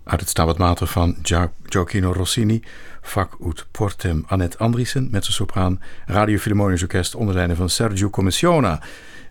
Uit het Stabat Mater van Gioacchino Rossini, Fac ut Portem Annette Andriessen, mezzosopraan, Radio Philharmonisch Orkest onder leiding van Sergio Commissiona,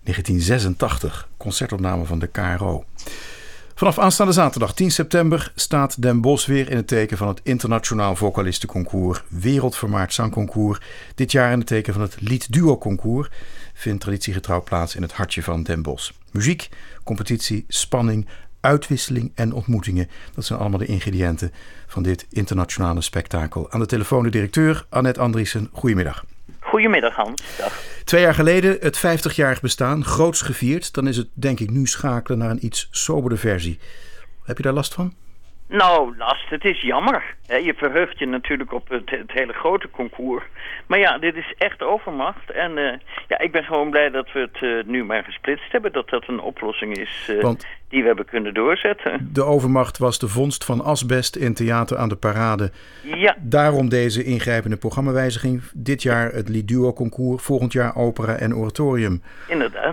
1986, concertopname van de KRO. Vanaf aanstaande zaterdag 10 september staat Den Bosch weer in het teken van het Internationaal Vocalistenconcours, Wereldvermaard Zangconcours. Dit jaar in het teken van het Liedduo-concours vindt traditiegetrouw plaats in het hartje van Den Bosch. Muziek, competitie, spanning, uitwisseling en ontmoetingen. Dat zijn allemaal de ingrediënten van dit internationale spektakel. Aan de telefoon de directeur Annette Andriessen. Goedemiddag. Goedemiddag Hans. Dag. 2 jaar geleden het 50-jarig bestaan, groots gevierd. Dan is het denk ik nu schakelen naar een iets sobere versie. Heb je daar last van? Nou, last. Het is jammer. Je verheugt je natuurlijk op het hele grote concours. Maar ja, dit is echt overmacht. En ik ben gewoon blij dat we het nu maar gesplitst hebben. Dat dat een oplossing is die we hebben kunnen doorzetten. De overmacht was de vondst van asbest in Theater aan de Parade. Ja. Daarom deze ingrijpende programmawijziging. Dit jaar het Liedduo-concours. Volgend jaar opera en oratorium. Inderdaad.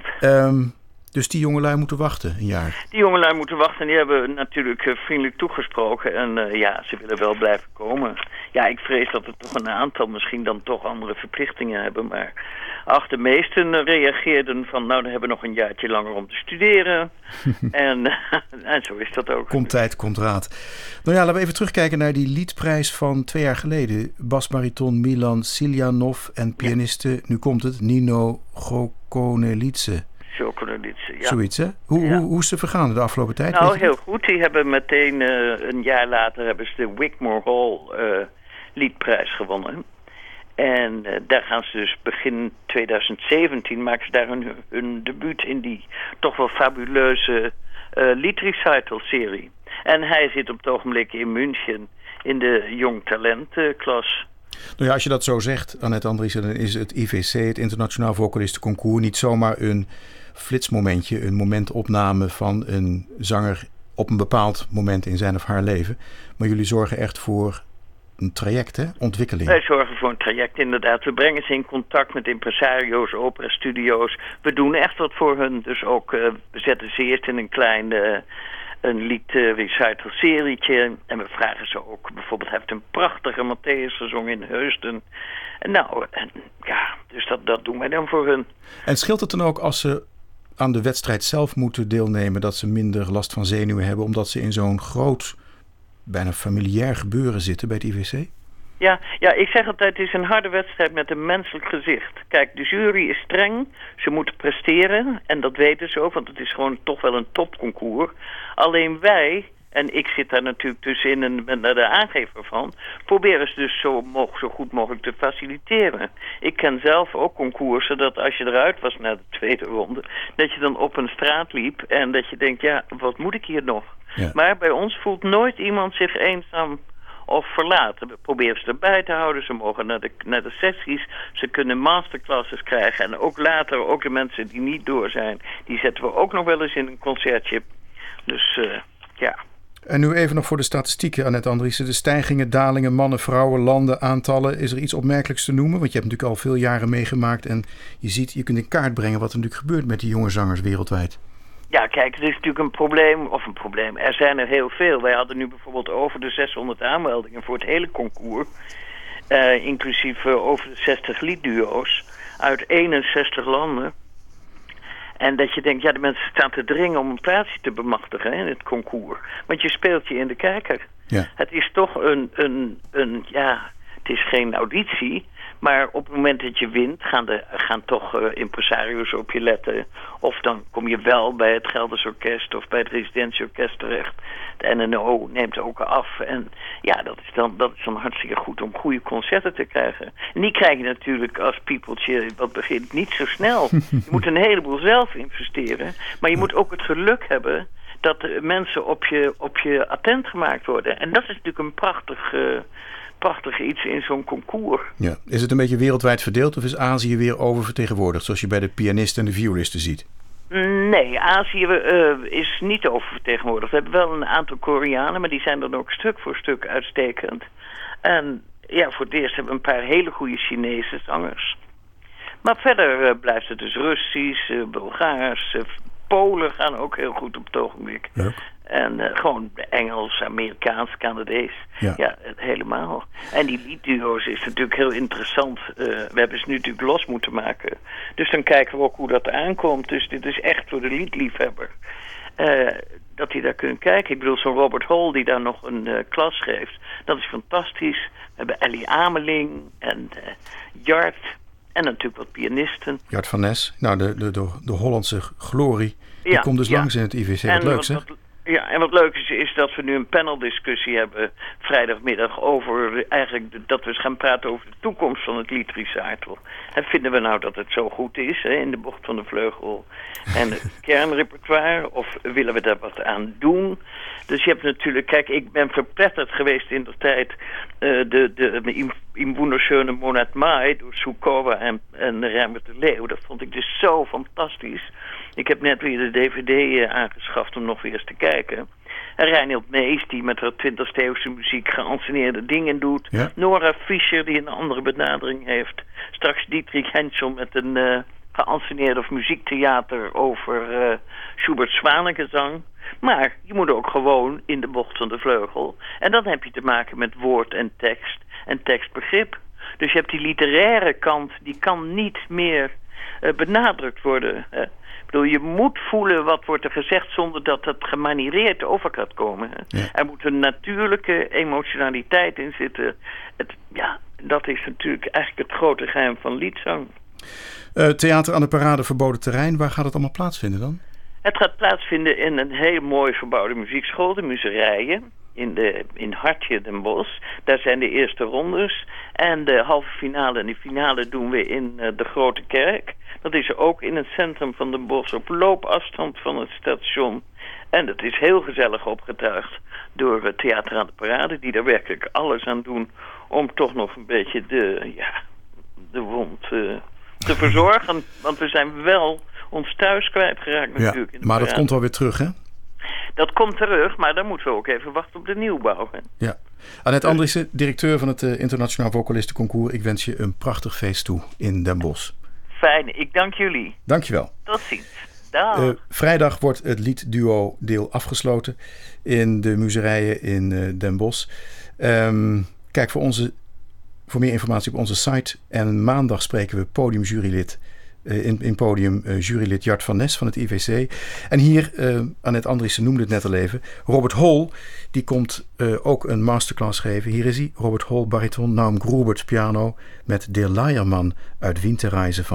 Dus die jongelui moeten wachten een jaar. Die jongelui moeten wachten en die hebben natuurlijk vriendelijk toegesproken. En ze willen wel blijven komen. Ja, ik vrees dat er toch een aantal misschien dan toch andere verplichtingen hebben. Maar de meesten reageerden van nou, dan hebben we nog een jaartje langer om te studeren. en zo is dat ook. Komt tijd, komt raad. Nou ja, laten we even terugkijken naar die liedprijs van 2 jaar geleden. Basbariton Milan Siljanov en pianiste, nu komt het, Nino Gokonelidze. Ja. Zoiets, hè? Hoe is ze vergaan de afgelopen tijd? Nou, heel goed. Die hebben meteen een jaar later hebben ze de Wigmore Hall liedprijs gewonnen. En daar gaan ze dus begin 2017 maken ze daar hun debuut in die toch wel fabuleuze liedrecital-serie. En hij zit op het ogenblik in München in de jong talentklas. Nou ja, als je dat zo zegt, Annette Andriessen, dan is het IVC, het Internationaal Vocalistenconcours, niet zomaar een flitsmomentje, een momentopname van een zanger op een bepaald moment in zijn of haar leven. Maar jullie zorgen echt voor een traject, hè? Ontwikkeling. Wij zorgen voor een traject, inderdaad. We brengen ze in contact met impresario's, operastudio's. We doen echt wat voor hun. Dus ook, we zetten ze eerst in een klein een lied-recital serietje. En we vragen ze ook, bijvoorbeeld, hij heeft een prachtige Matthäus gezongen in Heusden. Dus dat doen wij dan voor hun. En scheelt het dan ook als ze aan de wedstrijd zelf moeten deelnemen, dat ze minder last van zenuwen hebben, omdat ze in zo'n groot, bijna familiair gebeuren zitten bij het IVC? Ja, ik zeg altijd, het is een harde wedstrijd met een menselijk gezicht. Kijk, de jury is streng, ze moeten presteren en dat weten ze ook, want het is gewoon toch wel een topconcours. Alleen wij, en ik zit daar natuurlijk tussenin en ben daar de aangever van, proberen ze dus zo goed mogelijk te faciliteren. Ik ken zelf ook concoursen dat als je eruit was na de tweede ronde, dat je dan op een straat liep en dat je denkt, ja, wat moet ik hier nog? Ja. Maar bij ons voelt nooit iemand zich eenzaam of verlaten. We proberen ze erbij te houden. Ze mogen naar de sessies. Ze kunnen masterclasses krijgen. En ook later, ook de mensen die niet door zijn, die zetten we ook nog wel eens in een concertje. Dus, ja. En nu even nog voor de statistieken, Annette Andriessen. De stijgingen, dalingen, mannen, vrouwen, landen, aantallen. Is er iets opmerkelijks te noemen? Want je hebt natuurlijk al veel jaren meegemaakt. En je kunt in kaart brengen wat er natuurlijk gebeurt met die jonge zangers wereldwijd. Ja, kijk, het is natuurlijk een probleem. Er zijn er heel veel. Wij hadden nu bijvoorbeeld over de 600 aanmeldingen voor het hele concours. Inclusief over de 60 liedduo's uit 61 landen. En dat je denkt, ja, de mensen staan te dringen om een plaatsje te bemachtigen in het concours. Want je speelt je in de kijker. Ja. Het is toch het is geen auditie. Maar op het moment dat je wint, gaan toch impresario's op je letten. Of dan kom je wel bij het Gelders Orkest of bij het Residentieorkest terecht. De NNO neemt ook af. En ja, dat is dan hartstikke goed om goede concerten te krijgen. En die krijg je natuurlijk als piepeltje wat begint niet zo snel. Je moet een heleboel zelf investeren. Maar je moet ook het geluk hebben dat de mensen op je attent gemaakt worden. En dat is natuurlijk een prachtig iets in zo'n concours. Ja. Is het een beetje wereldwijd verdeeld of is Azië weer oververtegenwoordigd, zoals je bij de pianisten en de violisten ziet? Nee, Azië is niet oververtegenwoordigd. We hebben wel een aantal Koreanen, maar die zijn dan ook stuk voor stuk uitstekend. En ja, voor het eerst hebben we een paar hele goede Chinese zangers. Maar verder blijft het dus Russisch, Bulgaars, Polen gaan ook heel goed op het ogenblik. Leuk. En gewoon Engels, Amerikaans, Canadees. Ja, helemaal. En die liedduo's is natuurlijk heel interessant. We hebben ze nu natuurlijk los moeten maken. Dus dan kijken we ook hoe dat aankomt. Dus dit is echt voor de liedliefhebber. Dat die daar kunnen kijken. Ik bedoel, zo'n Robert Hall die daar nog een klas geeft. Dat is fantastisch. We hebben Ellie Ameling en Jart. En natuurlijk wat pianisten. Jart van Nes. Nou, de Hollandse glorie. Die komt dus langs in het IVC. Wat leuk, zeg. Ja, en wat leuk is dat we nu een paneldiscussie hebben vrijdagmiddag over eigenlijk dat we eens gaan praten over de toekomst van het liedrecital. En vinden we nou dat het zo goed is, hè, in de bocht van de vleugel en het kernrepertoire, of willen we daar wat aan doen? Dus je hebt natuurlijk, kijk, ik ben verpletterd geweest in de tijd de In Wunderschöne Monat Mai door Sukowa en Reinbert de Leeuw. Dat vond ik dus zo fantastisch. Ik heb net weer de DVD aangeschaft om nog weer eens te kijken. En Reinhild Mees, die met haar 20e eeuwse muziek geanceneerde dingen doet. Ja. Nora Fischer, die een andere benadering heeft. Straks Dietrich Hensel met een geanceneerd of muziektheater over Schubert's Zwanengezang. Maar je moet ook gewoon in de bocht van de vleugel. En dan heb je te maken met woord en tekstbegrip. Dus je hebt die literaire kant, die kan niet meer benadrukt worden. Ik bedoel, je moet voelen wat wordt er gezegd zonder dat het gemanireerd over kan komen. Ja. Er moet een natuurlijke emotionaliteit in zitten. Dat is natuurlijk eigenlijk het grote geheim van liedzang. Theater aan de Parade Verboden Terrein, waar gaat het allemaal plaatsvinden dan? Het gaat plaatsvinden in een heel mooi verbouwde muziekschool, de Muzerijen, in Hartje Den Bosch. Daar zijn de eerste rondes. En de halve finale en de finale doen we in de Grote Kerk. Dat is ook in het centrum van Den Bosch, op loopafstand van het station. En dat is heel gezellig opgetuigd door het Theater aan de Parade, die daar werkelijk alles aan doen om toch nog een beetje de wond te verzorgen. Want we zijn wel ons thuis kwijtgeraakt natuurlijk. Ja, maar dat komt wel weer terug, hè? Dat komt terug, maar dan moeten we ook even wachten op de nieuwbouw. Hè? Ja. Annette Andriessen, directeur van het Internationaal Vocalistenconcours. Ik wens je een prachtig feest toe in Den Bosch. Fijn, ik dank jullie. Dankjewel. Tot ziens. Dag. Vrijdag wordt het liedduo deel afgesloten in de Muzerijen in Den Bosch. Kijk voor meer informatie op onze site. En maandag spreken we podiumjurylid in podium jurylid Jart van Nes van het IVC. En hier, Annette Andriessen noemde het net al even, Robert Hall, die komt ook een masterclass geven. Hier is hij, Robert Hall, bariton, Naum Grubert, piano, met Der Leiermann uit Winterreise van